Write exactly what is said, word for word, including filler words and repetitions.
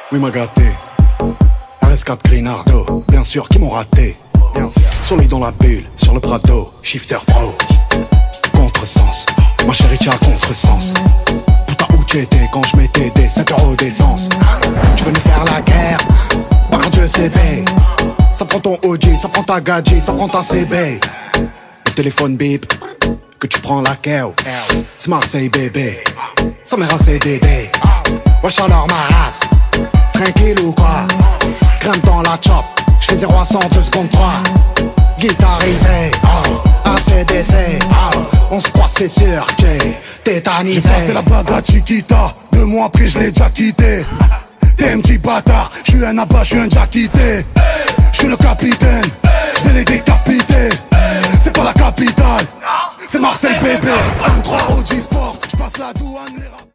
Oui m'a gâté. R S quatre Grinardo, bien sûr qui m'ont raté. Bien sûr. Soleil dans la bulle, sur le Prado, shifter pro. Contresens, ma chérie t'as contresens. Putain où t'étais quand je mettais des cinq euros d'essence. Tu veux nous faire la guerre, par Dieu c'est B. Ça prend ton O G, ça prend ta gadget, ça prend ta C B. Le téléphone bip, que tu prends la keo. C'est Marseille bébé, ça m'est rincé Dédé. Wesh alors ma race, tranquille ou quoi? Grimpe dans la chop, j'fais zéro à cent deux secondes trois. Guitarisé, oh, A C D C, oh, on se croit c'est sûr, j'ai tétanisé. J'ai passé la bague à Chiquita, deux mois après je l'ai déjà quitté. T'es un petit bâtard, j'suis un abat, j'suis un déjà quitté. J'suis le capitaine, j'vais les décapiter. C'est pas la capitale, c'est Marseille bébé. un trois O G Sport, j'passe la douane les rap.